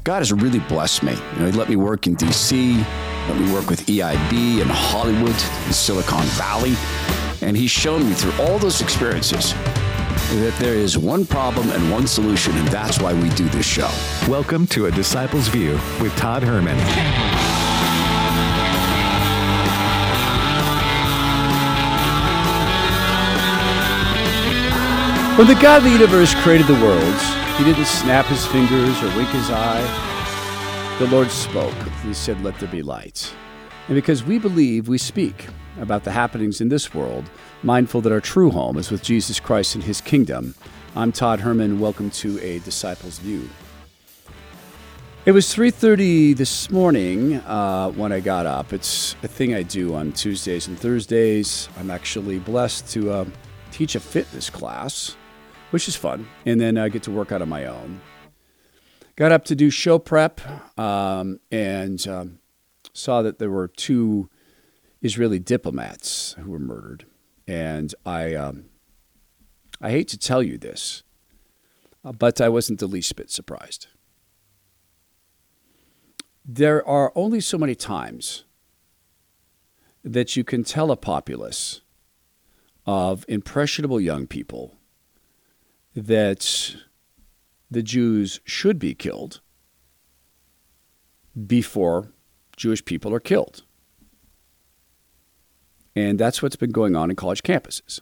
God has really blessed me. He let me work in D.C., let me work with EIB in Hollywood, in Silicon Valley, and He's shown me through all those experiences that there is one problem and one solution, and that's why we do this show. Welcome to A Disciple's View with Todd Herman. When the God of the universe created the worlds, He didn't snap His fingers or wink His eye. The Lord spoke. He said, "Let there be light." And because we believe, we speak about the happenings in this world, mindful that our true home is with Jesus Christ and His kingdom. I'm Todd Herman. Welcome to A Disciple's View. It was 3:30 this morning when I got up. It's a thing I do on Tuesdays and Thursdays. I'm actually blessed to teach a fitness class, which is fun, and then I get to work out on my own. Got up to do show prep and saw that there were 2 Israeli diplomats who were murdered. And I hate to tell you this, but I wasn't the least bit surprised. There are only so many times that you can tell a populace of impressionable young people that the Jews should be killed before Jewish people are killed. And that's what's been going on in college campuses.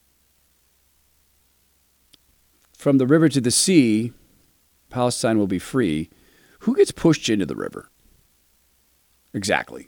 From the river to the sea, Palestine will be free. Who gets pushed into the river? Exactly.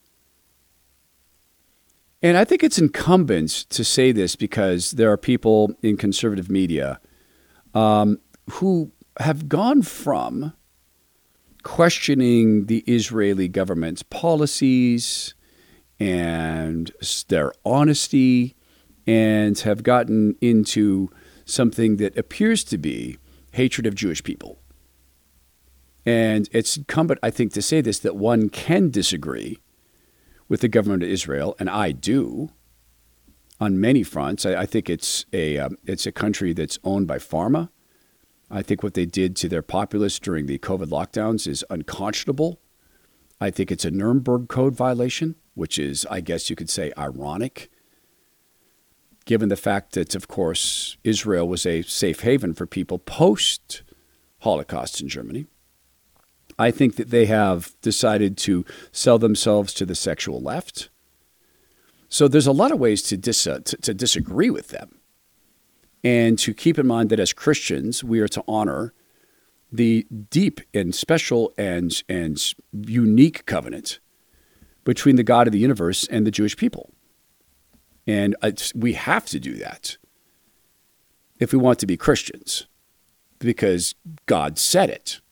And I think it's incumbent to say this because there are people in conservative media who have gone from questioning the Israeli government's policies and their honesty and have gotten into something that appears to be hatred of Jewish people. And it's incumbent, I think, to say this, that one can disagree with the government of Israel, and I do, on many fronts. I think it's a country that's owned by pharma. I think what they did to their populace during the COVID lockdowns is unconscionable. I think it's a Nuremberg Code violation, which is, I guess you could say, ironic, given the fact that, of course, Israel was a safe haven for people post-Holocaust in Germany. I think that they have decided to sell themselves to the sexual left. So there's a lot of ways to disagree with them. And to keep in mind that as Christians, we are to honor the deep and special and unique covenant between the God of the universe and the Jewish people. And we have to do that if we want to be Christians, because God said it.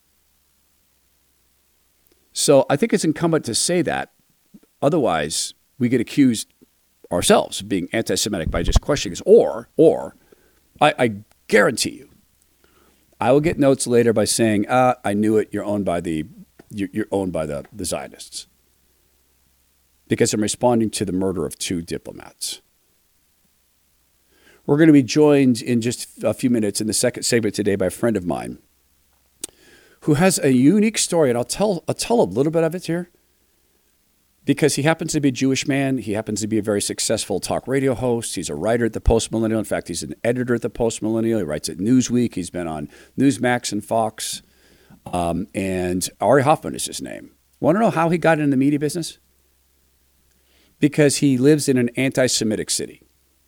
So I think it's incumbent to say that. Otherwise, we get accused ourselves of being anti-Semitic by just questioning this. Or I guarantee you, I will get notes later by saying, I knew it, you're owned by the Zionists. Because I'm responding to the murder of 2 diplomats. We're going to be joined in just a few minutes in the second segment today by a friend of mine who has a unique story, and I'll tell a little bit of it here, because he happens to be a Jewish man. He happens to be a very successful talk radio host. He's a writer at the Post Millennial. In fact, he's an editor at the Post Millennial. He writes at Newsweek. He's been on Newsmax and Fox. And Ari Hoffman is his name. Want to know how he got into the media business? Because he lives in an anti-Semitic city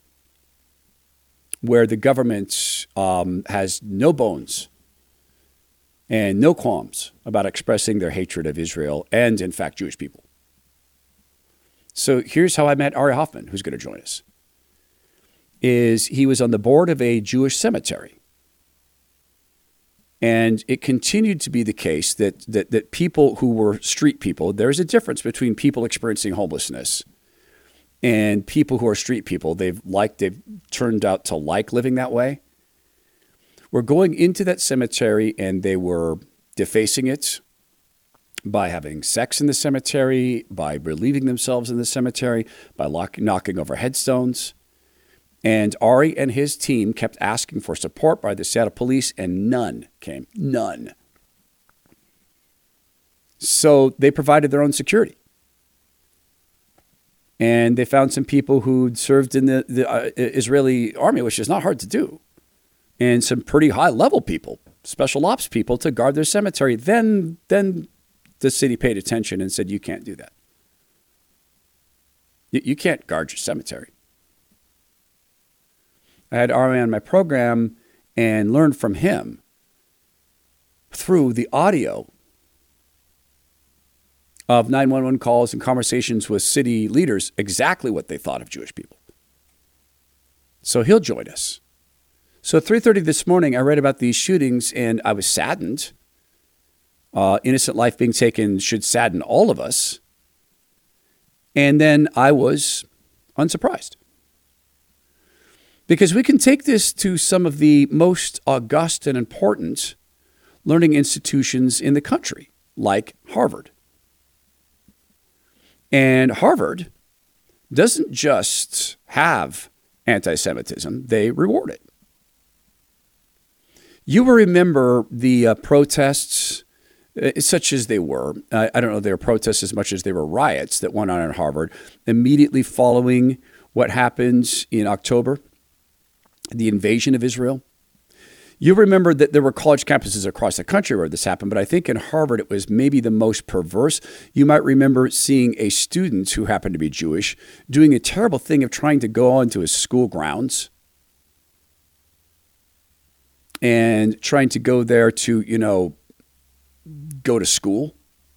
where the government has no bones and no qualms about expressing their hatred of Israel and, in fact, Jewish people. So here's how I met Ari Hoffman, who's going to join us. He was on the board of a Jewish cemetery. And it continued to be the case that people who were street people, there's a difference between people experiencing homelessness and people who are street people. They've turned out to like living that way. Were going into that cemetery and they were defacing it by having sex in the cemetery, by relieving themselves in the cemetery, by knocking over headstones. And Ari and his team kept asking for support by the Seattle police, and none came. None. So they provided their own security. And they found some people who'd served in the Israeli army, which is not hard to do, and some pretty high-level people, special ops people, to guard their cemetery. Then the city paid attention and said, you can't do that. You can't guard your cemetery. I had Ari on my program and learned from him through the audio of 911 calls and conversations with city leaders exactly what they thought of Jewish people. So he'll join us. So at 3:30 this morning, I read about these shootings and I was saddened. Innocent life being taken should sadden all of us. And then I was unsurprised. Because we can take this to some of the most august and important learning institutions in the country, like Harvard. And Harvard doesn't just have anti-Semitism, they reward it. You will remember the protests, such as they were. I don't know if they were protests as much as they were riots that went on at Harvard immediately following what happened in October, the invasion of Israel. You remember that there were college campuses across the country where this happened, but I think in Harvard it was maybe the most perverse. You might remember seeing a student who happened to be Jewish doing a terrible thing of trying to go onto his school grounds and trying to go there to, go to school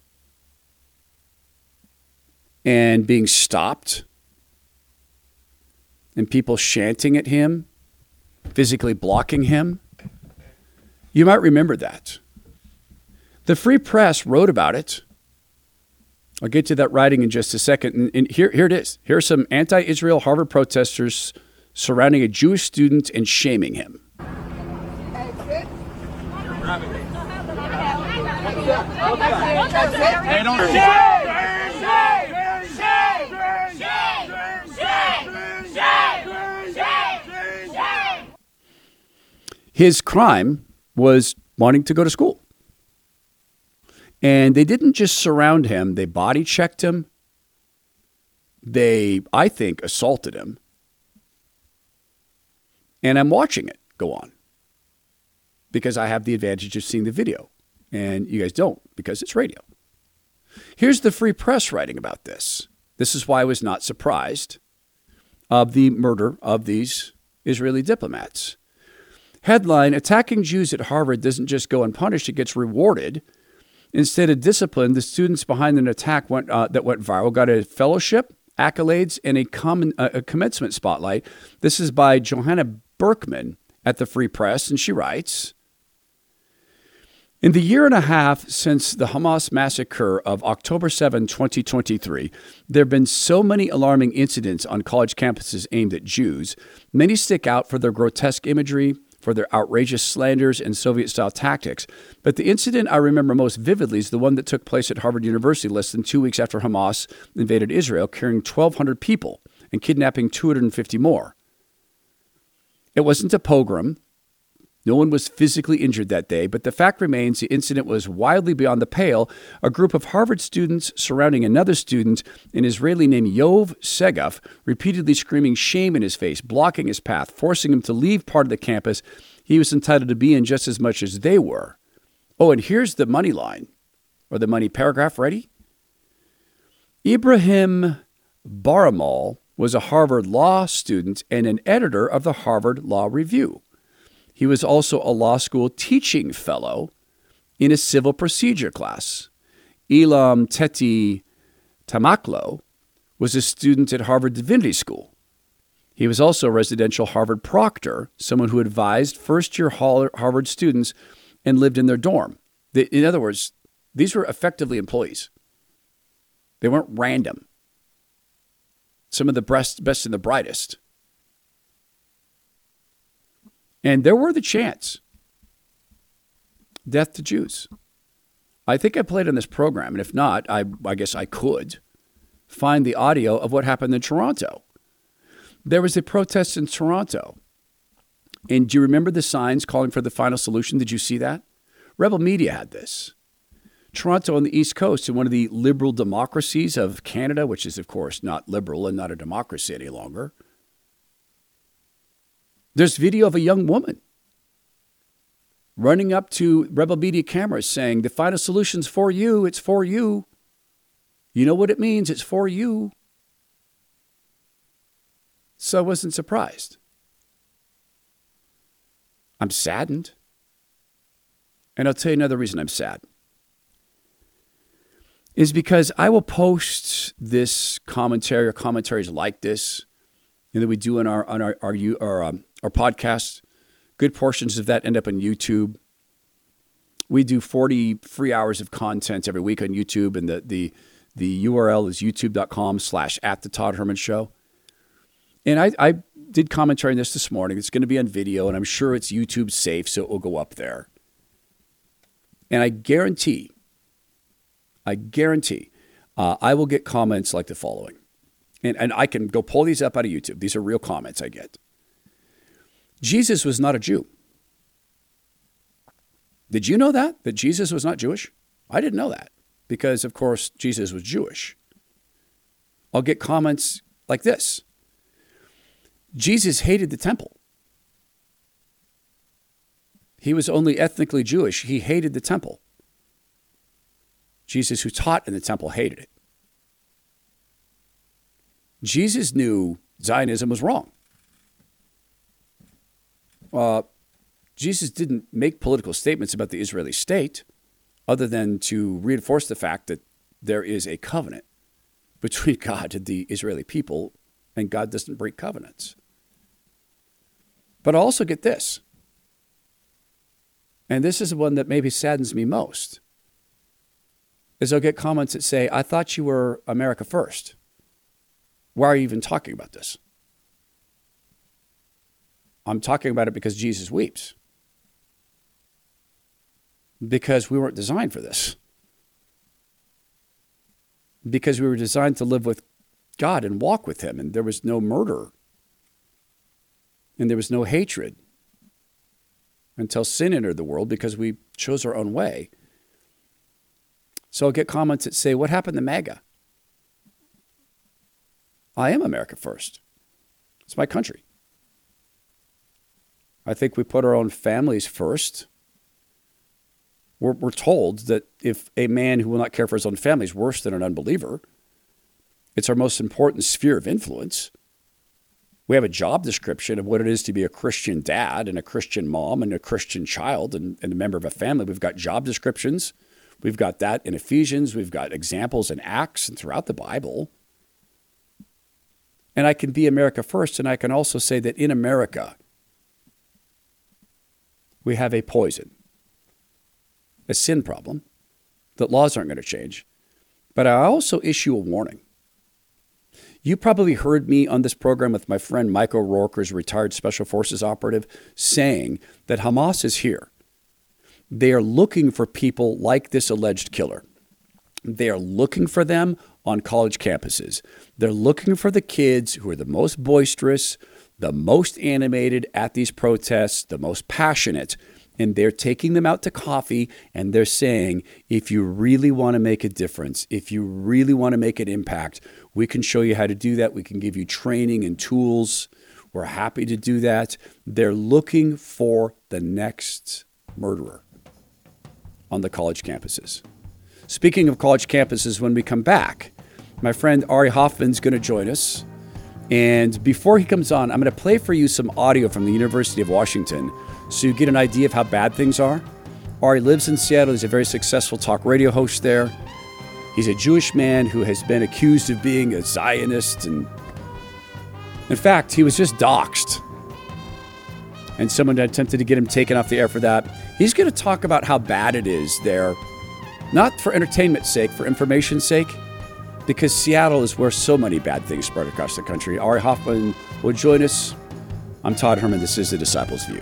and being stopped and people chanting at him, physically blocking him. You might remember that. The Free Press wrote about it. I'll get to that writing in just a second. And here it is. Here are some anti-Israel Harvard protesters surrounding a Jewish student and shaming him. Hey, don't His crime was wanting to go to school. And they didn't just surround him, they body checked him. They, I think, assaulted him. And I'm watching it go on because I have the advantage of seeing the video. And you guys don't because it's radio. Here's the Free Press writing about this. This is why I was not surprised of the murder of these Israeli diplomats. Headline, attacking Jews at Harvard doesn't just go unpunished, it gets rewarded. Instead of discipline, the students behind an attack that went viral got a fellowship, accolades, and a commencement spotlight. This is by Johanna Berkman at the Free Press, and she writes, in the year and a half since the Hamas massacre of October 7, 2023, there have been so many alarming incidents on college campuses aimed at Jews. Many stick out for their grotesque imagery, for their outrageous slanders and Soviet-style tactics. But the incident I remember most vividly is the one that took place at Harvard University less than 2 weeks after Hamas invaded Israel, carrying 1,200 people and kidnapping 250 more. It wasn't a pogrom. No one was physically injured that day, but the fact remains the incident was wildly beyond the pale. A group of Harvard students surrounding another student, an Israeli named Yov Segaf, repeatedly screaming shame in his face, blocking his path, forcing him to leave part of the campus he was entitled to be in just as much as they were. Oh, and here's the money line, or the money paragraph. Ready? Ibrahim Baramal was a Harvard law student and an editor of the Harvard Law Review. He was also a law school teaching fellow in a civil procedure class. Elam Teti Tamaklo was a student at Harvard Divinity School. He was also a residential Harvard proctor, someone who advised first-year Harvard students and lived in their dorm. In other words, these were effectively employees. They weren't random. Some of the best and the brightest. And there were the chants. Death to Jews. I think I played on this program, and if not, I guess I could find the audio of what happened in Toronto. There was a protest in Toronto. And do you remember the signs calling for the final solution? Did you see that? Rebel Media had this. Toronto on the East Coast, in one of the liberal democracies of Canada, which is, of course, not liberal and not a democracy any longer, there's video of a young woman running up to Rebel Media cameras saying, the final solution's for you. It's for you. You know what it means. It's for you. So I wasn't surprised. I'm saddened. And I'll tell you another reason I'm sad. Is because I will post this commentary or commentaries like this, and that we do on our podcast. Good portions of that end up on YouTube. We do 40 free hours of content every week on YouTube, and the URL is youtube.com/@the-Todd-Herman-Show. And I did commentary on this morning. It's going to be on video, and I'm sure it's YouTube safe, so it will go up there. And I guarantee, I will get comments like the following. And I can go pull these up out of YouTube. These are real comments I get. Jesus was not a Jew. Did you know that? That Jesus was not Jewish? I didn't know that because, of course, Jesus was Jewish. I'll get comments like this. Jesus hated the temple. He was only ethnically Jewish. He hated the temple. Jesus, who taught in the temple, hated it. Jesus knew Zionism was wrong. Jesus didn't make political statements about the Israeli state other than to reinforce the fact that there is a covenant between God and the Israeli people, and God doesn't break covenants. But I also get this, and this is the one that maybe saddens me most, is I'll get comments that say, I thought you were America first. Why are you even talking about this? I'm talking about it because Jesus weeps. Because we weren't designed for this. Because we were designed to live with God and walk with him, and there was no murder. And there was no hatred until sin entered the world because we chose our own way. So I'll get comments that say, what happened to MAGA? I am America first. It's my country. I think we put our own families first. We're told that if a man who will not care for his own family is worse than an unbeliever, it's our most important sphere of influence. We have a job description of what it is to be a Christian dad and a Christian mom and a Christian child and a member of a family. We've got job descriptions. We've got that in Ephesians. We've got examples in Acts and throughout the Bible. And I can be America first, and I can also say that in America, we have a poison, a sin problem, that laws aren't going to change. But I also issue a warning. You probably heard me on this program with my friend Mike O'Rourke, who's a retired Special Forces operative, saying that Hamas is here. They are looking for people like this alleged killer. They are looking for them on college campuses. They're looking for the kids who are the most boisterous, the most animated at these protests, the most passionate, and they're taking them out to coffee, and they're saying, if you really want to make a difference, if you really want to make an impact, we can show you how to do that. We can give you training and tools. We're happy to do that. They're looking for the next murderer on the college campuses. Speaking of college campuses, when we come back, my friend Ari Hoffman's going to join us. And before he comes on, I'm going to play for you some audio from the University of Washington so you get an idea of how bad things are. Ari lives in Seattle. He's a very successful talk radio host there. He's a Jewish man who has been accused of being a Zionist. And in fact, he was just doxxed. And someone attempted to get him taken off the air for that. He's going to talk about how bad it is there, not for entertainment's sake, for information's sake, because Seattle is where so many bad things spread across the country. Ari Hoffman will join us. I'm Todd Herman. This is The Disciples View.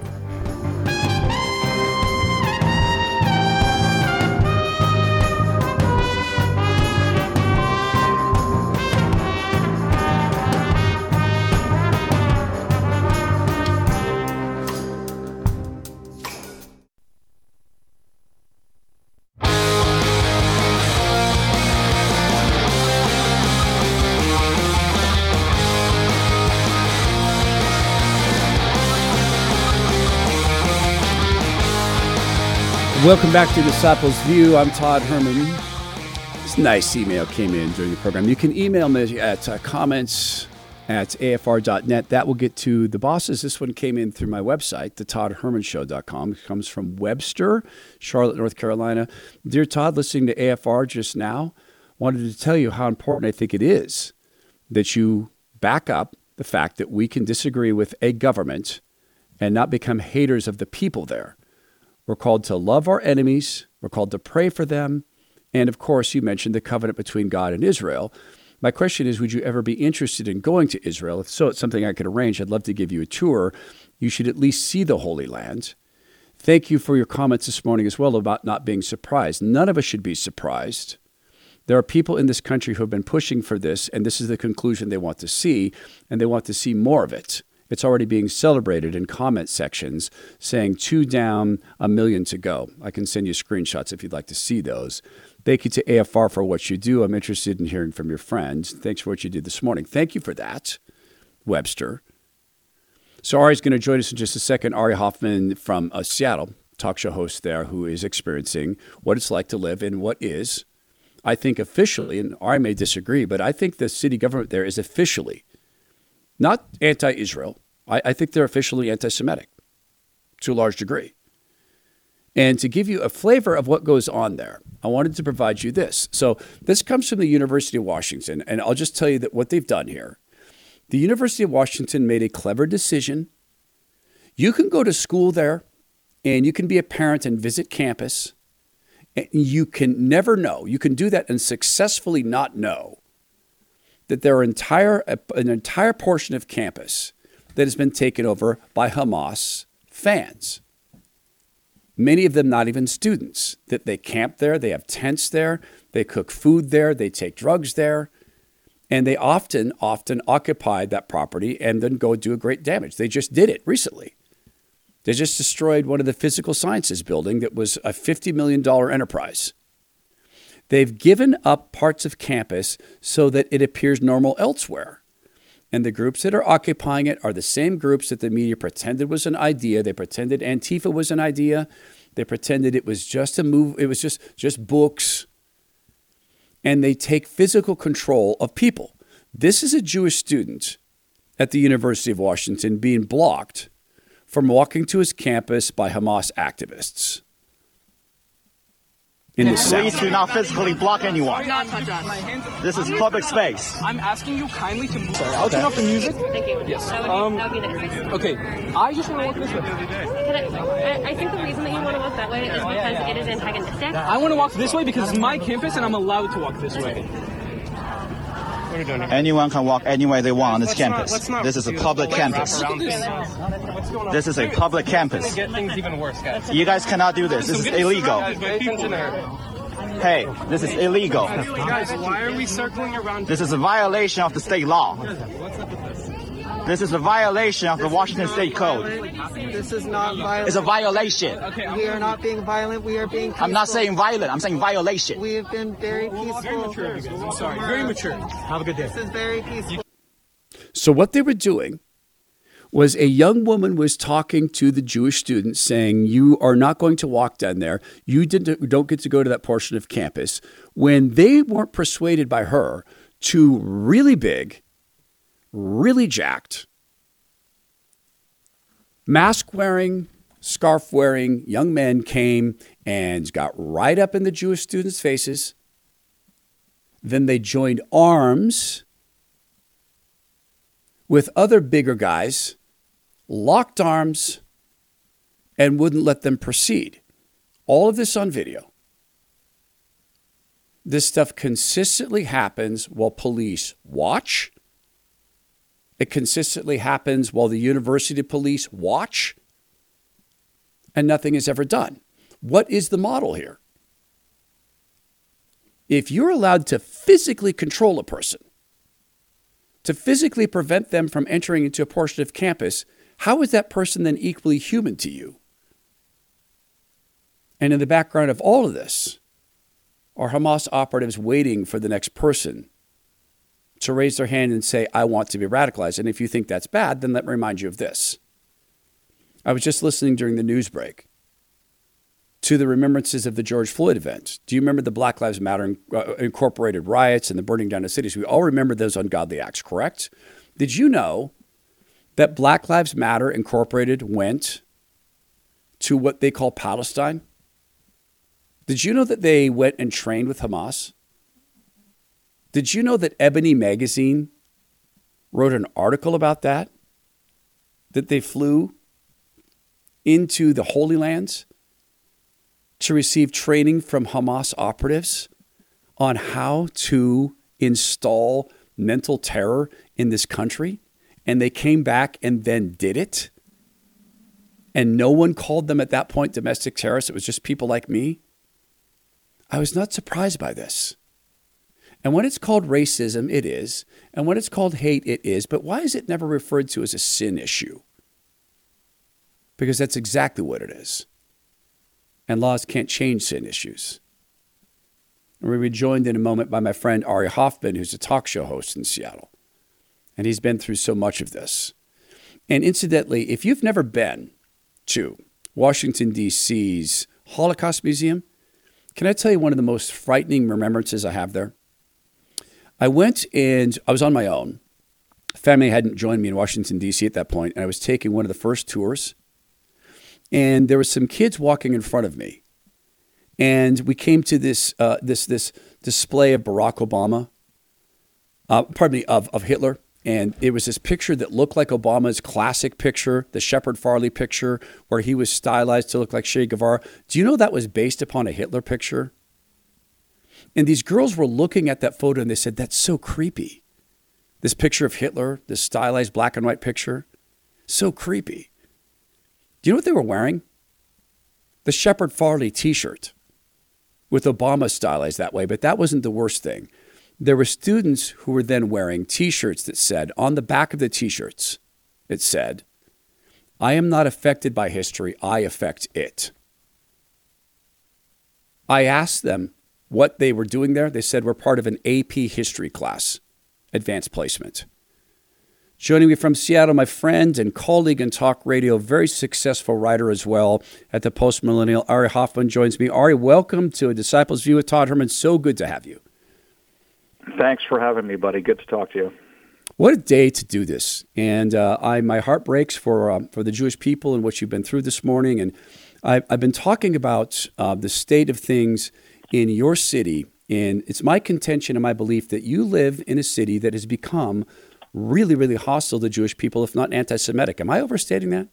Welcome back to Disciples View. I'm Todd Herman. This nice email came in during the program. You can email me at comments@afr.net. That will get to the bosses. This one came in through my website, thetoddhermanshow.com. It comes from Webster, Charlotte, North Carolina. Dear Todd, listening to AFR just now, wanted to tell you how important I think it is that you back up the fact that we can disagree with a government and not become haters of the people there. We're called to love our enemies. We're called to pray for them. And of course, you mentioned the covenant between God and Israel. My question is, would you ever be interested in going to Israel? If so, it's something I could arrange. I'd love to give you a tour. You should at least see the Holy Land. Thank you for your comments this morning as well about not being surprised. None of us should be surprised. There are people in this country who have been pushing for this, and this is the conclusion they want to see, and they want to see more of it. It's already being celebrated in comment sections saying 2 down, 1 million to go. I can send you screenshots if you'd like to see those. Thank you to AFR for what you do. I'm interested in hearing from your friends. Thanks for what you did this morning. Thank you for that, Webster. So Ari's going to join us in just a second. Ari Hoffman from Seattle, talk show host there, who is experiencing what it's like to live in what is, I think officially, and Ari may disagree, but I think the city government there is officially not anti-Israel. I think they're officially anti-Semitic to a large degree. And to give you a flavor of what goes on there, I wanted to provide you this. So this comes from the University of Washington, and I'll just tell you that what they've done here. The University of Washington made a clever decision. You can go to school there, and you can be a parent and visit campus, and you can never know. You can do that and successfully not know that there are an entire portion of campus that has been taken over by Hamas fans. Many of them not even students, that they camp there, they have tents there, they cook food there, they take drugs there, and they often occupy that property and then go do a great damage. They just did it recently. They just destroyed one of the physical sciences building that was a $50 million enterprise. They've given up parts of campus so that it appears normal elsewhere. And the groups that are occupying it are the same groups that the media pretended was an idea. They pretended Antifa was an idea. They pretended it was just a move. It was just books. And they take physical control of people. This is a Jewish student at the University of Washington being blocked from walking to his campus by Hamas activists. In the South. Please do not physically block anyone. Do not touch us. This is public space. I'm asking you kindly to move. I'll turn off the music. Thank you. Yes. That would be nice. Okay. I just want to walk this way. I think the reason that you want to walk that way is because it is antagonistic. I want to walk this way because it's my campus and I'm allowed to walk this way. Anyone can walk anywhere they want on this campus. This is a public campus. This is a public campus. Get things even worse, guys. You guys cannot do this. This is illegal. Hey, this is illegal. Guys, why are we circling around? This is a violation of the state law. This is a violation of the Washington State Code. This is not violent. It's a violation. We are not being violent. We are being peaceful. I'm not saying violent. I'm saying violation. We have been very peaceful. Very mature, you guys. I'm sorry. Very mature. Have a good day. This is very peaceful. So what they were doing was a young woman was talking to the Jewish students saying, you are not going to walk down there. You don't get to go to that portion of campus. When they weren't persuaded by her, two really big, really jacked, mask-wearing, scarf-wearing young men came and got right up in the Jewish students' faces. Then they joined arms with other bigger guys, locked arms, and wouldn't let them proceed. All of this on video. This stuff consistently happens while police watch. It consistently happens while the university police watch. And nothing is ever done. What is the model here? If you're allowed to physically control a person, to physically prevent them from entering into a portion of campus, how is that person then equally human to you? And in the background of all of this are Hamas operatives waiting for the next person to raise their hand and say, I want to be radicalized. And if you think that's bad, then let me remind you of this. I was just listening during the news break to the remembrances of the George Floyd event? Do you remember the Black Lives Matter Incorporated riots and the burning down of cities? We all remember those ungodly acts, correct? Did you know that Black Lives Matter Incorporated went to what they call Palestine? Did you know that they went and trained with Hamas? Did you know that Ebony Magazine wrote an article about that? That they flew into the Holy Lands to receive training from Hamas operatives on how to install mental terror in this country? And they came back and then did it? And no one called them at that point domestic terrorists. It was just people like me. I was not surprised by this. And when it's called racism, it is. And when it's called hate, it is. But why is it never referred to as a sin issue? Because that's exactly what it is. And laws can't change sin issues. And we'll be joined in a moment by my friend Ari Hoffman, who's a talk show host in Seattle. And he's been through so much of this. And incidentally, if you've never been to Washington, D.C.'s Holocaust Museum, can I tell you one of the most frightening remembrances I have there? I went and I was on my own. Family hadn't joined me in Washington, D.C. at that point, and I was taking one of the first tours. And there were some kids walking in front of me. And we came to this display of Barack Obama, of Hitler. And it was this picture that looked like Obama's classic picture, the Shepard Farley picture, where he was stylized to look like Che Guevara. Do you know that was based upon a Hitler picture? And these girls were looking at that photo and they said, that's so creepy. This picture of Hitler, this stylized black and white picture, so creepy. Do you know what they were wearing? The Shepard Farley t-shirt with Obama stylized that way, but that wasn't the worst thing. There were students who were then wearing t-shirts that said, on the back of the t-shirts, it said, I am not affected by history, I affect it. I asked them what they were doing there. They said, we're part of an AP history class, advanced placement. Joining me from Seattle, my friend and colleague in talk radio, very successful writer as well at the Post Millennial, Ari Hoffman joins me. Ari, welcome to A Disciple's View with Todd Herman. So good to have you. Thanks for having me, buddy. Good to talk to you. What a day to do this. And my heart breaks for the Jewish people and what you've been through this morning. And I've been talking about the state of things in your city. And it's my contention and my belief that you live in a city that has become really, really hostile to Jewish people, if not anti-Semitic. Am I overstating that?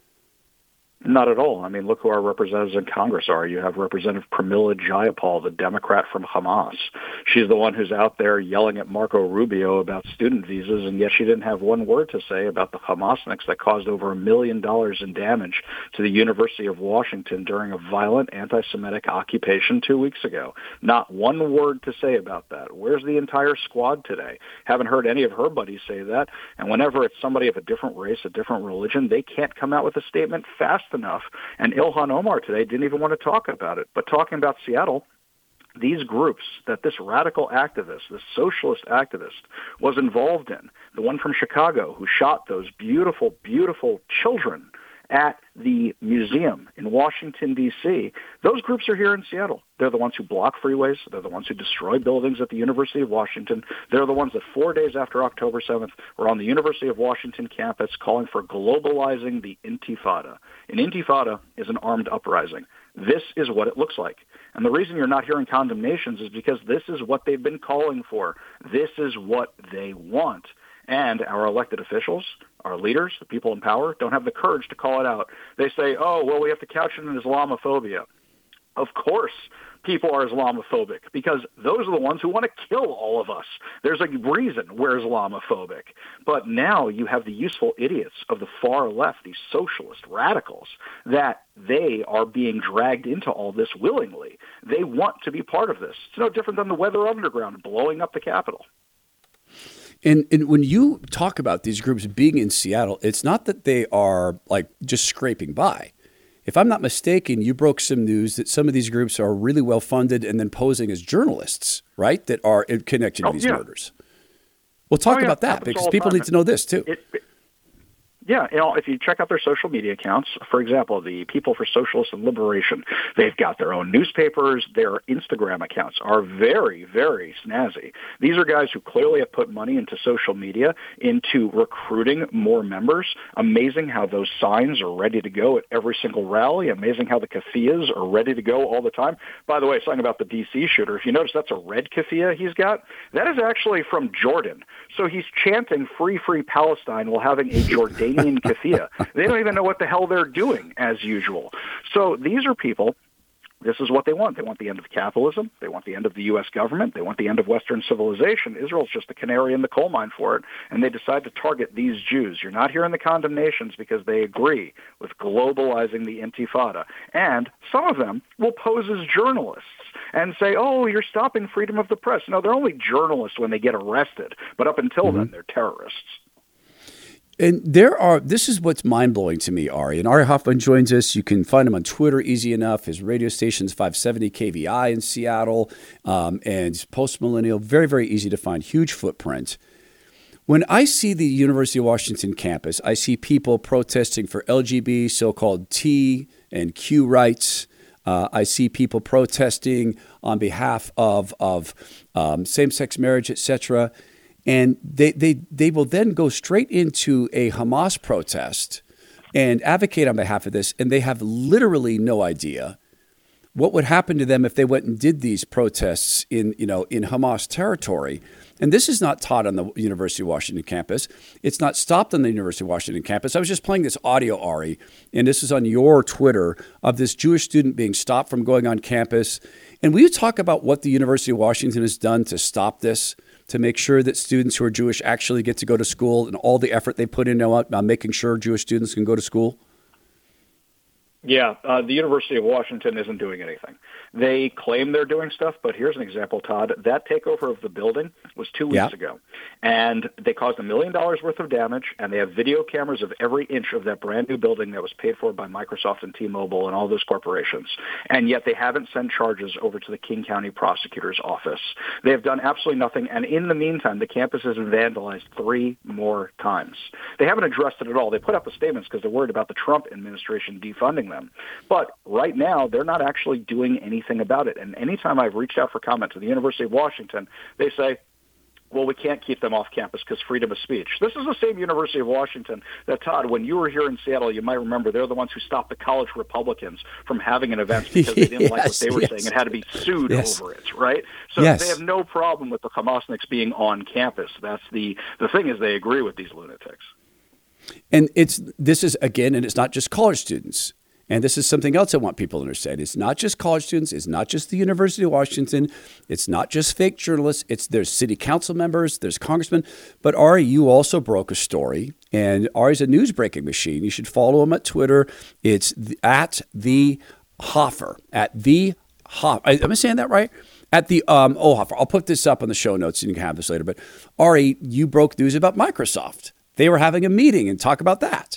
Not at all. I mean, look who our representatives in Congress are. You have Representative Pramila Jayapal, the Democrat from Hamas. She's the one who's out there yelling at Marco Rubio about student visas, and yet she didn't have one word to say about the Hamasniks that caused over $1 million in damage to the University of Washington during a violent anti-Semitic occupation 2 weeks ago. Not one word to say about that. Where's the entire squad today? Haven't heard any of her buddies say that. And whenever it's somebody of a different race, a different religion, they can't come out with a statement fast enough. And Ilhan Omar today didn't even want to talk about it. But talking about Seattle, these groups that this radical activist, this socialist activist, was involved in, the one from Chicago who shot those beautiful, beautiful children at the museum in Washington, D.C., those groups are here in Seattle. They're the ones who block freeways. They're the ones who destroy buildings at the University of Washington. They're the ones that 4 days after October 7th were on the University of Washington campus calling for globalizing the Intifada. An Intifada is an armed uprising. This is what it looks like. And the reason you're not hearing condemnations is because this is what they've been calling for. This is what they want. And our elected officials, our leaders, the people in power, don't have the courage to call it out. They say, oh, well, we have to couch it in Islamophobia. Of course people are Islamophobic because those are the ones who want to kill all of us. There's a reason we're Islamophobic. But now you have the useful idiots of the far left, these socialist radicals, that they are being dragged into all this willingly. They want to be part of this. It's no different than the Weather Underground blowing up the Capitol. And when you talk about these groups being in Seattle, it's not that they are like just scraping by. If I'm not mistaken, you broke some news that some of these groups are really well funded and then posing as journalists, right, that are connected to these murders. We'll talk about that because people need to know this too. Yeah, if you check out their social media accounts, for example, the People for Socialism and Liberation, they've got their own newspapers. Their Instagram accounts are very, very snazzy. These are guys who clearly have put money into social media, into recruiting more members. Amazing how those signs are ready to go at every single rally. Amazing how the keffiyehs are ready to go all the time. By the way, something about the D.C. shooter, if you notice that's a red keffiyeh he's got, that is actually from Jordan. So he's chanting free, free Palestine while having a Jordanian keffiyeh. They don't even know what the hell they're doing, as usual. So these are people, this is what they want. They want the end of capitalism. They want the end of the U.S. government. They want the end of Western civilization. Israel's just the canary in the coal mine for it, and they decide to target these Jews. You're not hearing the condemnations because they agree with globalizing the Intifada. And some of them will pose as journalists and say, oh, you're stopping freedom of the press. No, they're only journalists when they get arrested, but up until then, they're terrorists. And this is what's mind-blowing to me, Ari. And Ari Hoffman joins us. You can find him on Twitter easy enough. His radio station's 570 KVI in Seattle, and post-millennial, very, very easy to find, huge footprint. When I see the University of Washington campus, I see people protesting for LGBT, so-called T and Q rights. I see people protesting on behalf of same-sex marriage, etc., and they will then go straight into a Hamas protest and advocate on behalf of this, and they have literally no idea what would happen to them if they went and did these protests in Hamas territory. And this is not taught on the University of Washington campus. It's not stopped on the University of Washington campus. I was just playing this audio, Ari, and this is on your Twitter, of this Jewish student being stopped from going on campus. And will you talk about what the University of Washington has done to stop this, to make sure that students who are Jewish actually get to go to school, and all the effort they put in on making sure Jewish students can go to school? Yeah, the University of Washington isn't doing anything. They claim they're doing stuff, but here's an example, Todd. That takeover of the building was 2 weeks ago, and they caused $1 million worth of damage, and they have video cameras of every inch of that brand new building that was paid for by Microsoft and T-Mobile and all those corporations, and yet they haven't sent charges over to the King County Prosecutor's Office. They have done absolutely nothing, and in the meantime, the campus has been vandalized 3 more times. They haven't addressed it at all. They put up the statements because they're worried about the Trump administration defunding them. But right now, they're not actually doing anything about it. And anytime I've reached out for comment to the University of Washington, they say, well, we can't keep them off campus because freedom of speech. This is the same University of Washington that, Todd, when you were here in Seattle, you might remember they're the ones who stopped the college Republicans from having an event because they didn't like what they were saying and had to be sued over it, right? So they have no problem with the Hamasniks being on campus. That's the thing is they agree with these lunatics. And this is, again, and it's not just college students. And this is something else I want people to understand. It's not just college students. It's not just the University of Washington. It's not just fake journalists. There's city council members. There's congressmen. But Ari, you also broke a story. And Ari's a news breaking machine. You should follow him at Twitter. It's at the Hoffer. At the Hoffer. Am I saying that right? At the Hoffer. I'll put this up on the show notes and you can have this later. But Ari, you broke news about Microsoft. They were having a meeting, and talk about that.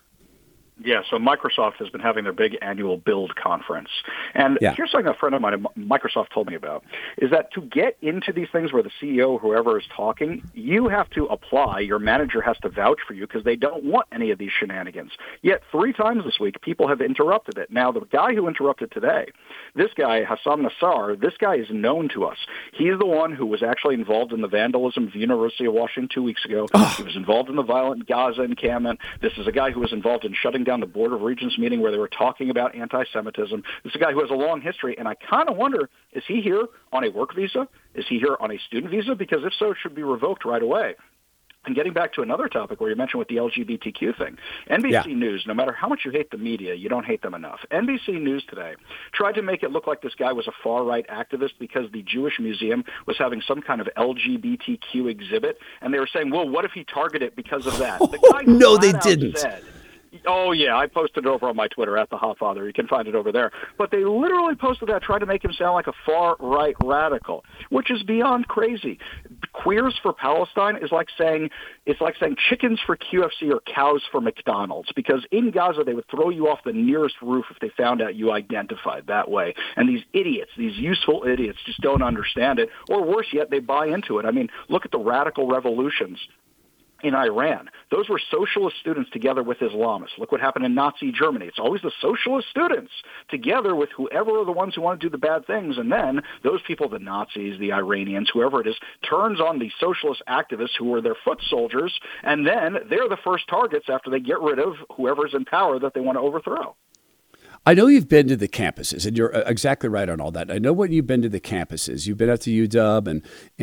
Yeah, so Microsoft has been having their big annual Build conference. And here's something a friend of mine at Microsoft told me about, is that to get into these things where the CEO or whoever is talking, you have to apply. Your manager has to vouch for you because they don't want any of these shenanigans. Yet 3 times this week, people have interrupted it. Now, the guy who interrupted today, this guy, Hassan Nassar, this guy is known to us. He's the one who was actually involved in the vandalism of the University of Washington 2 weeks ago. He was involved in the violent Gaza encampment. This is a guy who was involved in shutting down the Board of Regents meeting where they were talking about anti-Semitism. This is a guy who has a long history, and I kind of wonder, is he here on a work visa? Is he here on a student visa? Because if so, it should be revoked right away. And getting back to another topic where you mentioned with the LGBTQ thing, NBC News, no matter how much you hate the media, you don't hate them enough. NBC News today tried to make it look like this guy was a far-right activist because the Jewish Museum was having some kind of LGBTQ exhibit, and they were saying, well, what if he targeted it because of that? The guy no, they didn't. Said, oh, yeah, I posted it over on my Twitter, at the Hotfather. You can find it over there. But they literally posted that, trying to make him sound like a far-right radical, which is beyond crazy. Queers for Palestine is like saying chickens for QFC or cows for McDonald's, because in Gaza they would throw you off the nearest roof if they found out you identified that way. And these idiots, these useful idiots, just don't understand it. Or worse yet, they buy into it. I mean, look at the radical revolutions in Iran. Those were socialist students together with Islamists. Look what happened in Nazi Germany. It's always the socialist students together with whoever are the ones who want to do the bad things. And then those people, the Nazis, the Iranians, whoever it is, turns on the socialist activists who are their foot soldiers. And then they're the first targets after they get rid of whoever's in power that they want to overthrow. I know you've been to the campuses, and you're exactly right on all that. I know when you've been to the campuses. You've been out to UW,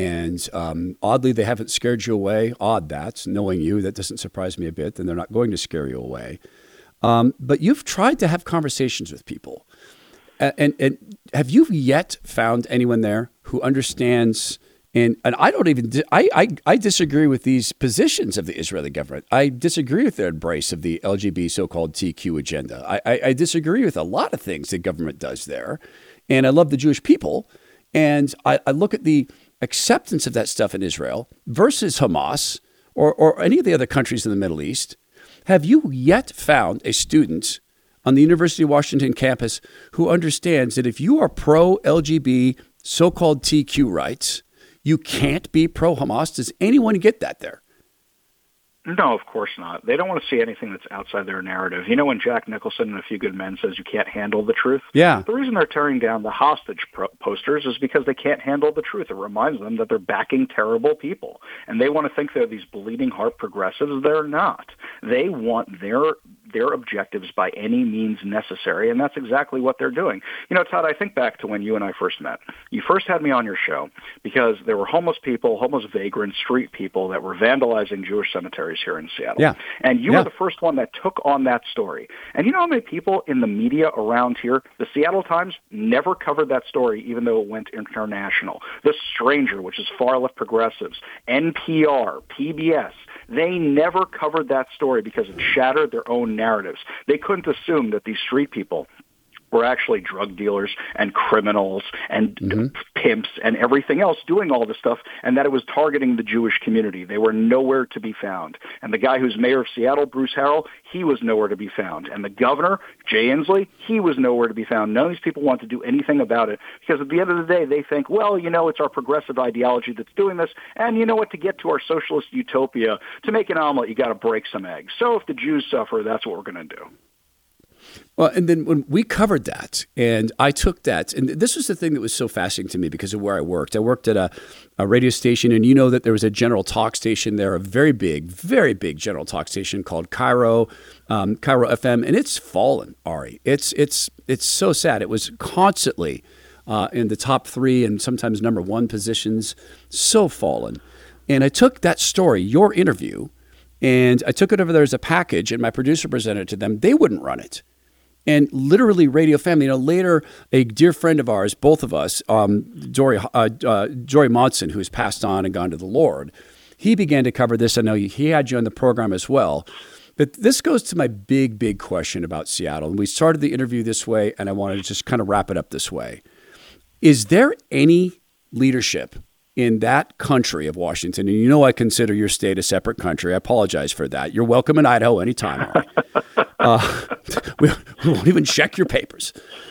and oddly, they haven't scared you away. Odd that, knowing you, that doesn't surprise me a bit, and they're not going to scare you away. But you've tried to have conversations with people. And have you yet found anyone there who understands? And I don't even I disagree with these positions of the Israeli government. I disagree with their embrace of the LGBT so-called TQ agenda. I disagree with a lot of things the government does there. And I love the Jewish people. And I look at the acceptance of that stuff in Israel versus Hamas or any of the other countries in the Middle East. Have you yet found a student on the University of Washington campus who understands that if you are pro-LGBT so-called TQ rights, you can't be pro-Hamas? Does anyone get that there? No, of course not. They don't want to see anything that's outside their narrative. You know when Jack Nicholson in A Few Good Men says you can't handle the truth? Yeah. The reason they're tearing down the hostage posters is because they can't handle the truth. It reminds them that they're backing terrible people. And they want to think they're these bleeding heart progressives. They're not. They want their objectives by any means necessary, and that's exactly what they're doing. You know, Todd, I think back to when you and I first met. You first had me on your show because there were homeless people, homeless vagrant street people that were vandalizing Jewish cemeteries here in Seattle. Yeah. And you were the first one that took on that story. And you know how many people in the media around here, the Seattle Times never covered that story, even though it went international. The Stranger, which is far-left progressives, NPR, PBS, they never covered that story because it shattered their own narratives. They couldn't assume that these street people were actually drug dealers and criminals and pimps and everything else doing all this stuff, and that it was targeting the Jewish community. They were nowhere to be found. And the guy who's mayor of Seattle, Bruce Harrell, he was nowhere to be found. And the governor, Jay Inslee, he was nowhere to be found. None of these people want to do anything about it because at the end of the day, they think, well, you know, it's our progressive ideology that's doing this, and you know what, to get to our socialist utopia, to make an omelet, you got to break some eggs. So if the Jews suffer, that's what we're going to do. Well, and then when we covered that, and I took that, and this was the thing that was so fascinating to me because of where I worked. I worked at a radio station, and you know that there was a general talk station there, a very big general talk station called Cairo FM, and it's fallen, Ari. It's so sad. It was constantly in the top 3 and sometimes number 1 positions, so fallen. And I took that story, your interview, and I took it over there as a package, and my producer presented it to them. They wouldn't run it. And literally Radio Family, later a dear friend of ours, both of us, Jory Modson, who has passed on and gone to the Lord, he began to cover this. I know he had you on the program as well. But this goes to my big question about Seattle. And we started the interview this way, and I wanted to just kind of wrap it up this way. Is there any leadership in that country of Washington, and you know I consider your state a separate country. I apologize for that. You're welcome in Idaho anytime, Ari. We won't even check your papers.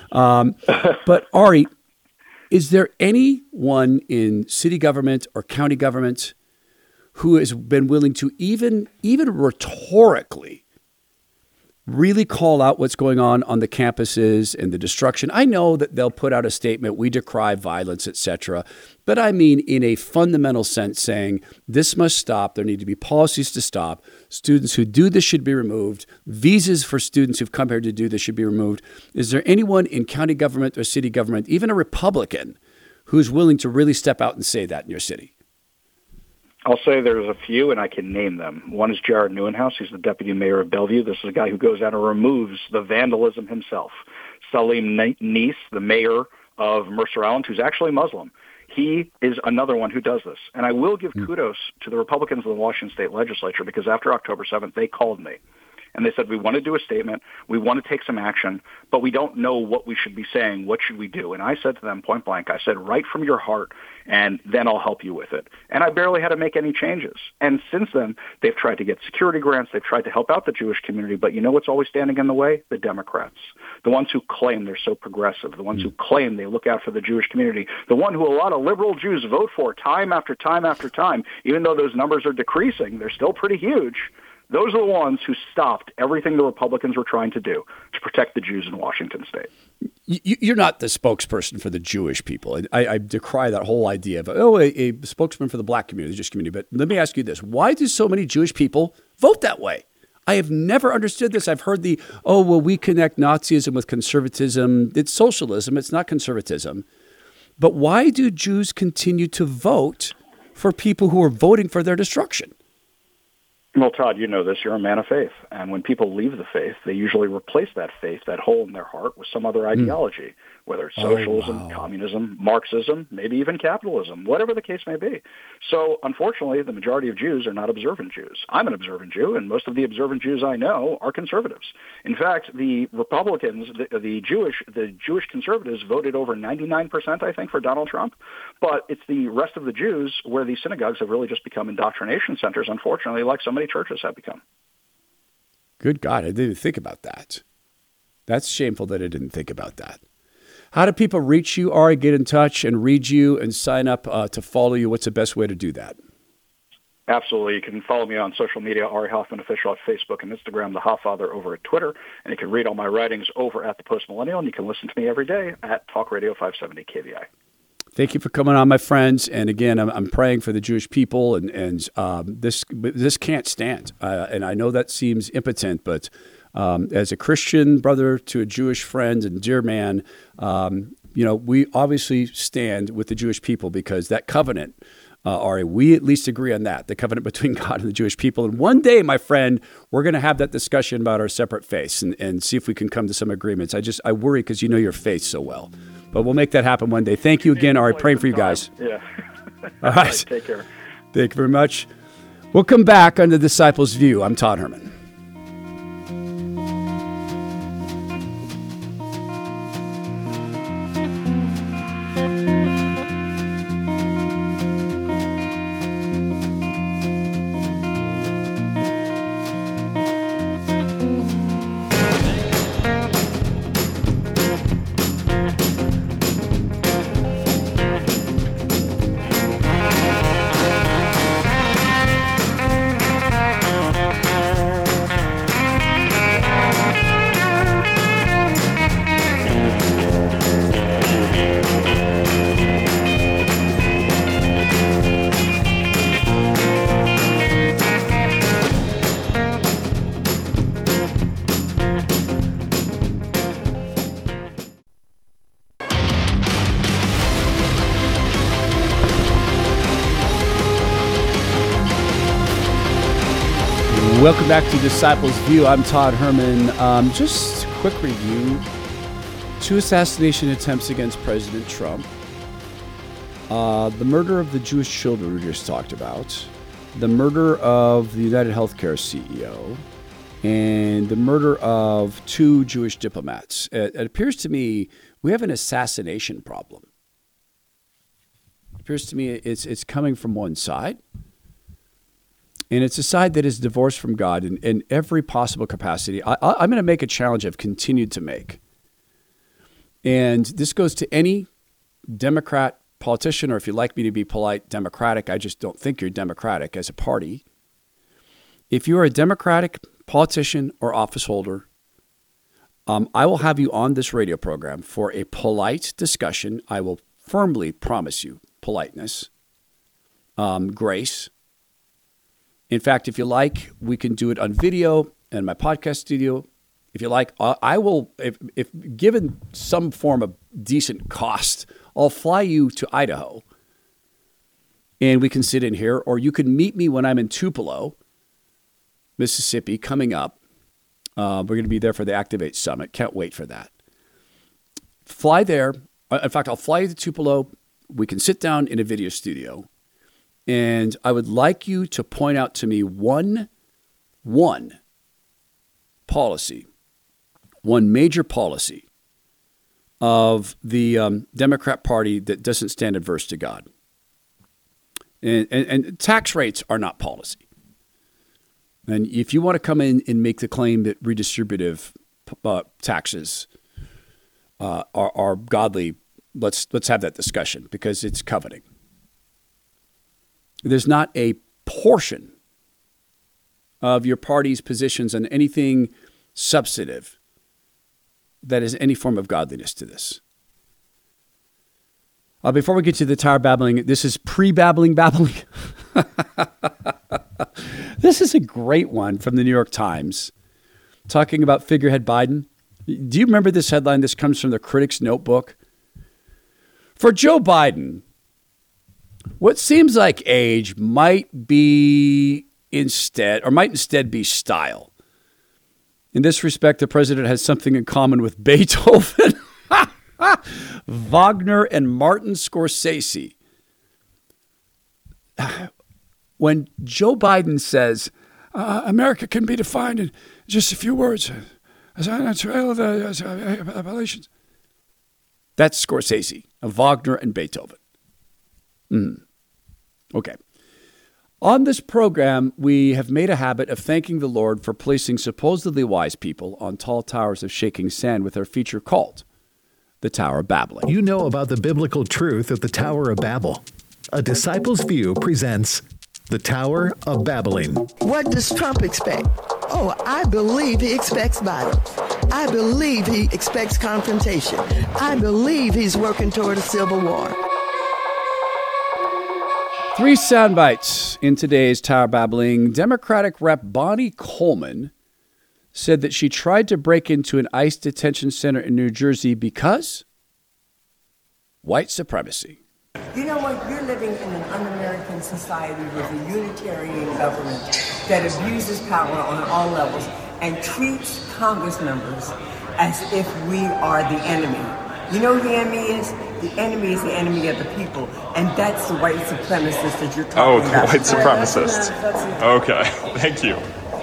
But Ari, is there anyone in city government or county government who has been willing to even rhetorically really call out what's going on the campuses and the destruction? I know that they'll put out a statement, we decry violence, etc. But I mean in a fundamental sense saying this must stop. There need to be policies to stop. Students who do this should be removed. Visas for students who've come here to do this should be removed. Is there anyone in county government or city government, even a Republican, who's willing to really step out and say that in your city? I'll say there's a few, and I can name them. One is Jared Neuenhaus. He's the deputy mayor of Bellevue. This is a guy who goes out and removes the vandalism himself. Salim Neese, the mayor of Mercer Island, who's actually Muslim. He is another one who does this. And I will give kudos to the Republicans in the Washington State Legislature because after October 7th, they called me. and they said, we want to do a statement, we want to take some action, but we don't know what we should be saying. What should we do? And I said to them point blank, I said, write from your heart, and then I'll help you with it. And I barely had to make any changes. And since then, they've tried to get security grants. They've tried to help out the Jewish community. But you know what's always standing in the way? The Democrats, the ones who claim they're so progressive, the ones who claim they look out for the Jewish community, the one who a lot of liberal Jews vote for time after time after time, even though those numbers are decreasing, they're still pretty huge. Those are the ones who stopped everything the Republicans were trying to do to protect the Jews in Washington state. You're not the spokesperson for the Jewish people. I decry that whole idea of, a spokesman for the black community, the Jewish community. But let me ask you this. Why do so many Jewish people vote that way? I have never understood this. I've heard we connect Nazism with conservatism. It's socialism. It's not conservatism. But why do Jews continue to vote for people who are voting for their destruction? Well, Todd, you know this. You're a man of faith. And when people leave the faith, they usually replace that faith, that hole in their heart, with some other ideology, whether it's socialism, communism, Marxism, maybe even capitalism, whatever the case may be. So, unfortunately, the majority of Jews are not observant Jews. I'm an observant Jew, and most of the observant Jews I know are conservatives. In fact, the Republicans, the Jewish conservatives voted over 99%, I think, for Donald Trump. But it's the rest of the Jews where these synagogues have really just become indoctrination centers, unfortunately, like so many churches have become. Good God, I didn't even think about that. That's shameful that I didn't think about that. How do people reach you, Ari, get in touch and read you and sign up to follow you? What's the best way to do that? Absolutely. You can follow me on social media, Ari Hoffman Official at Facebook and Instagram, The Hofffather over at Twitter, and you can read all my writings over at The Post Millennial, and you can listen to me every day at Talk Radio 570 KVI. Thank you for coming on, my friends. And again, I'm praying for the Jewish people, and this can't stand. And I know that seems impotent, but as a Christian brother to a Jewish friend and dear man, we obviously stand with the Jewish people because that covenant, Ari, we at least agree on that, the covenant between God and the Jewish people. And one day, my friend, we're going to have that discussion about our separate faiths and see if we can come to some agreements. I worry because you know your faith so well. But we'll make that happen one day. Thank you again, Ari. Praying for you guys. Yeah. All right. Take care. Thank you very much. We'll come back on The Disciples' View. I'm Todd Herman. Welcome back to Disciples View. I'm Todd Herman. Just a quick review. 2 assassination attempts against President Trump. The murder of the Jewish children we just talked about. The murder of the United Healthcare CEO. And the murder of 2 Jewish diplomats. It appears to me we have an assassination problem. It appears to me it's coming from one side. And it's a side that is divorced from God in every possible capacity. I'm going to make a challenge I've continued to make. And this goes to any Democrat politician, or if you'd like me to be polite, Democratic. I just don't think you're Democratic as a party. If you're a Democratic politician or office holder, I will have you on this radio program for a polite discussion. I will firmly promise you politeness, grace. In fact, if you like, we can do it on video in my podcast studio. If you like, I will, if given some form of decent cost, I'll fly you to Idaho and we can sit in here, or you can meet me when I'm in Tupelo, Mississippi, coming up. We're going to be there for the Activate Summit. Can't wait for that. Fly there. In fact, I'll fly you to Tupelo. We can sit down in a video studio. And I would like you to point out to me one policy, one major policy of the Democrat Party that doesn't stand adverse to God. And tax rates are not policy. And if you want to come in and make the claim that redistributive taxes are godly, let's have that discussion, because it's coveting. There's not a portion of your party's positions on anything substantive that is any form of godliness to this. Before we get to the tower babbling, this is pre-babbling babbling. This is a great one from the New York Times talking about figurehead Biden. Do you remember this headline? This comes from the Critic's Notebook. For Joe Biden, what seems like age might instead be style. In this respect, the president has something in common with Beethoven, Wagner, and Martin Scorsese. When Joe Biden says, America can be defined in just a few words, as a trail of Appalachians, that's Scorsese, Wagner, and Beethoven. Okay. On this program, we have made a habit of thanking the Lord for placing supposedly wise people on tall towers of shaking sand with our feature called The Tower of Babbling. You know about the biblical truth of the Tower of Babel. A Disciple's View presents The Tower of Babbling. What does Trump expect? Oh, I believe he expects violence. I believe he expects confrontation. I believe he's working toward a civil war. 3 sound bites in today's Tower Babbling. Democratic Rep. Bonnie Coleman said that she tried to break into an ICE detention center in New Jersey because white supremacy. You know what? You're living in an un-American society with a unitarian government that abuses power on all levels and treats Congress members as if we are the enemy. You know who the enemy is? The enemy is the enemy of the people, and that's the white supremacist that you're talking about. Oh, the white supremacist. Okay, thank you.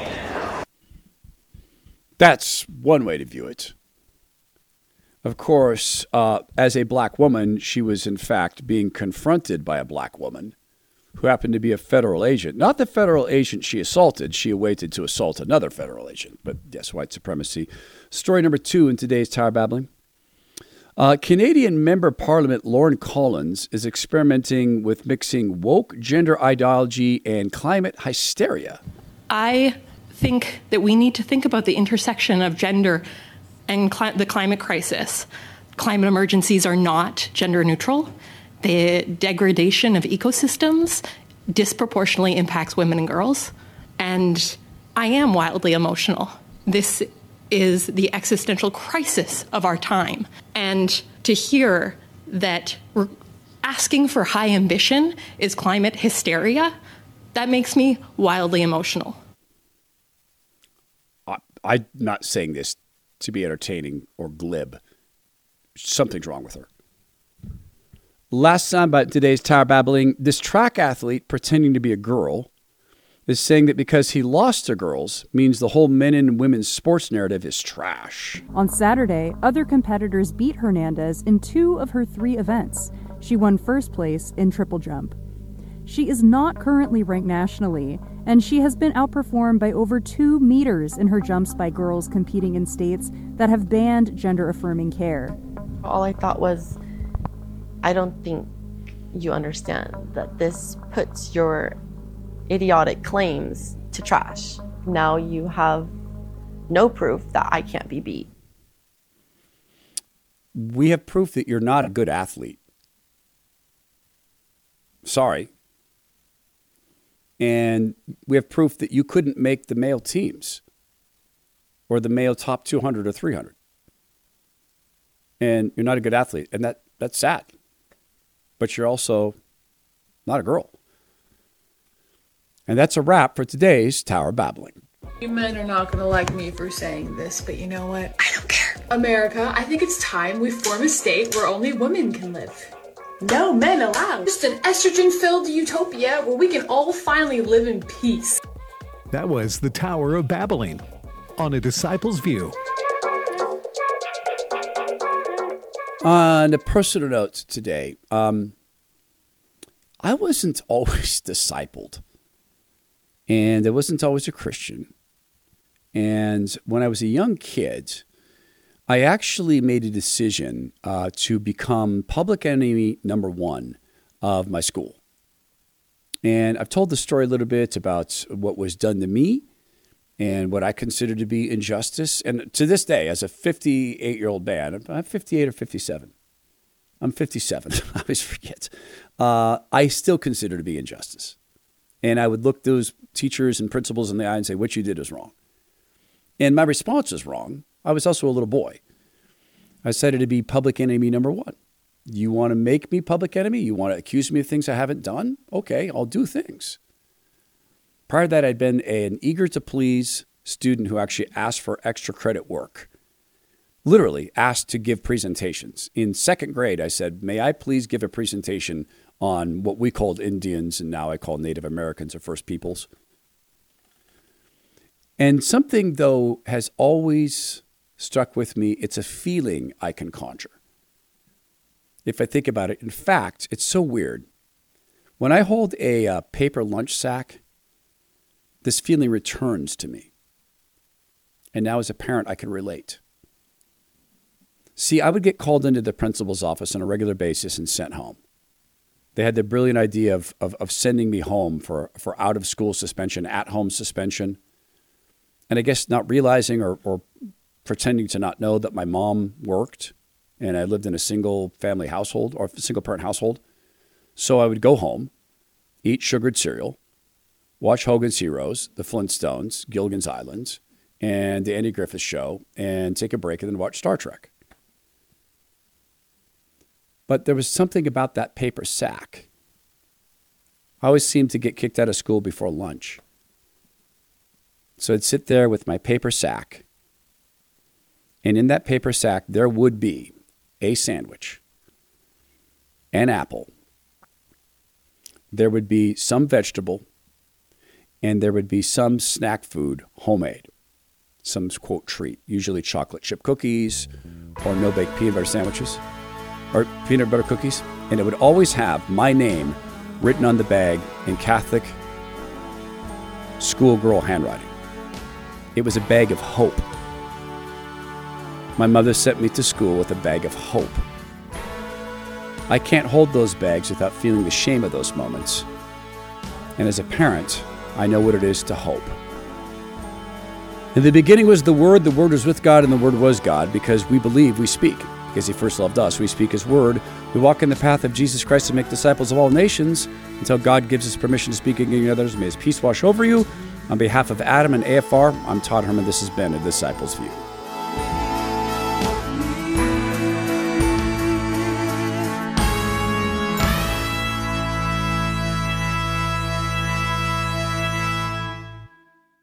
That's one way to view it. Of course, as a black woman, she was in fact being confronted by a black woman who happened to be a federal agent. Not the federal agent she assaulted. She awaited to assault another federal agent. But yes, white supremacy. Story number 2 in today's Tower Babbling. Canadian Member of Parliament Lauren Collins is experimenting with mixing woke gender ideology and climate hysteria. I think that we need to think about the intersection of gender and the climate crisis. Climate emergencies are not gender neutral. The degradation of ecosystems disproportionately impacts women and girls. And I am wildly emotional. This is the existential crisis of our time. And to hear that we're asking for high ambition is climate hysteria, that makes me wildly emotional. I'm not saying this to be entertaining or glib. Something's wrong with her. Last soundbite in today's Tower Babbling. This track athlete pretending to be a girl is saying that because he lost to girls means the whole men and women's sports narrative is trash. On Saturday, other competitors beat Hernandez in 2 of her 3 events. She won first place in triple jump. She is not currently ranked nationally, and she has been outperformed by over 2 meters in her jumps by girls competing in states that have banned gender-affirming care. All I thought was, I don't think you understand that this puts your idiotic claims to trash. Now you have no proof that I can't be beat. We have proof that you're not a good athlete. Sorry. And we have proof that you couldn't make the male teams or the male top 200 or 300. And you're not a good athlete. And that's sad. But you're also not a girl. And that's a wrap for today's Tower Babbling. You men are not going to like me for saying this, but you know what? I don't care. America, I think it's time we form a state where only women can live. No men allowed. Just an estrogen-filled utopia where we can all finally live in peace. That was The Tower of Babbling. on A Disciple's View. On a personal note today, I wasn't always discipled, and I wasn't always a Christian. And when I was a young kid, I actually made a decision to become public enemy number one of my school. And I've told the story a little bit about what was done to me and what I consider to be injustice. And to this day, as a 58-year-old man, I'm 58 or 57. I'm 57. I always forget. I still consider to be injustice. And I would look those teachers and principals in the eye and say, what you did is wrong. And my response was wrong. I was also a little boy. I decided to be public enemy number one. You want to make me public enemy? You want to accuse me of things I haven't done? Okay, I'll do things. Prior to that, I'd been an eager-to-please student who actually asked for extra credit work. Literally asked to give presentations. In second grade, I said, may I please give a presentation on what we called Indians, and now I call Native Americans or First Peoples. And something, though, has always struck with me. It's a feeling I can conjure. If I think about it, in fact, it's so weird. When I hold a paper lunch sack, this feeling returns to me. And now as a parent, I can relate. See, I would get called into the principal's office on a regular basis and sent home. They had the brilliant idea of sending me home for out-of-school suspension, at-home suspension. And I guess not realizing or pretending to not know that my mom worked and I lived in a single-family household or single-parent household. So I would go home, eat sugared cereal, watch Hogan's Heroes, The Flintstones, Gilligan's Island, and The Andy Griffith Show, and take a break and then watch Star Trek. But there was something about that paper sack. I always seemed to get kicked out of school before lunch. So I'd sit there with my paper sack, and in that paper sack, there would be a sandwich, an apple, there would be some vegetable, and there would be some snack food, homemade, some, quote, treat, usually chocolate chip cookies or no-bake peanut butter sandwiches or peanut butter cookies. And it would always have my name written on the bag in Catholic schoolgirl handwriting. It was a bag of hope. My mother sent me to school with a bag of hope. I can't hold those bags without feeling the shame of those moments. And as a parent, I know what it is to hope. In the beginning was the Word was with God, and the Word was God. Because we believe, we speak. Because He first loved us, we speak His Word. We walk in the path of Jesus Christ and make disciples of all nations until God gives us permission to speak against others. May His peace wash over you. On behalf of Adam and AFR, I'm Todd Herman. This has been A Disciple's View.